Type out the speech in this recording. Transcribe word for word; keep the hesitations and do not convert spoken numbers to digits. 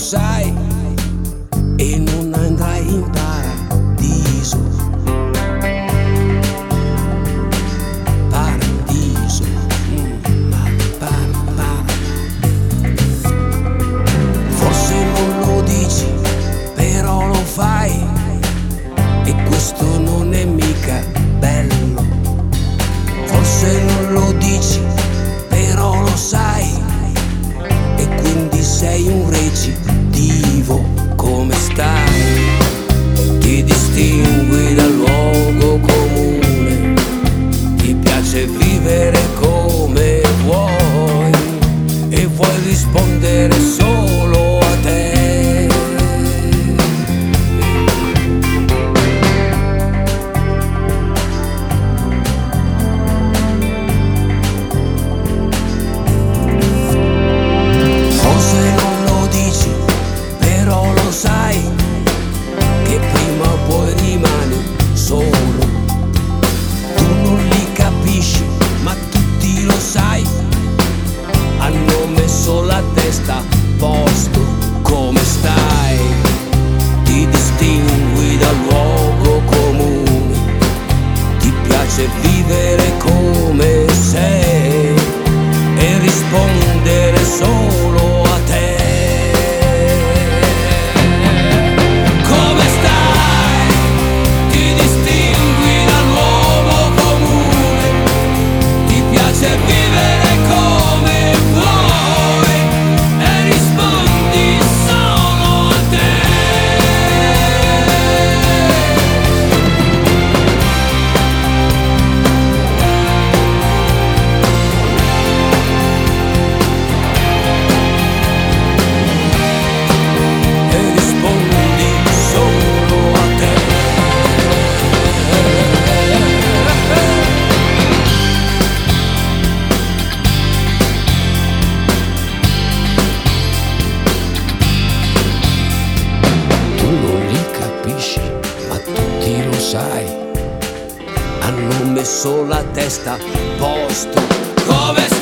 sai, e non andrai in paradiso. Paradiso, mm, ma para, para. Forse non lo dici, però lo fai, e questo non è mica bello. Forse non lo dici, però lo sai, e quindi sei un recidivo. Come stai? Ti distingui dal luogo comune, ti piace vivere come vuoi e vuoi rispondere solo a te. Forse non lo dici, però lo sai, che prima o poi rimani solo. Tu non li capisci, ma tutti lo sai, hanno messo la testa a posto. Come stai? Ti distingui dal luogo comune, ti piace vivere come sei e rispondere solo a te. Come stai? Ti distingui dall'uomo comune, ti piace vivere come vuoi e rispondi solo a te. E rispondi solo a te. Tu non li capisci, ma tutti lo sai, hanno messo la testa a posto. Come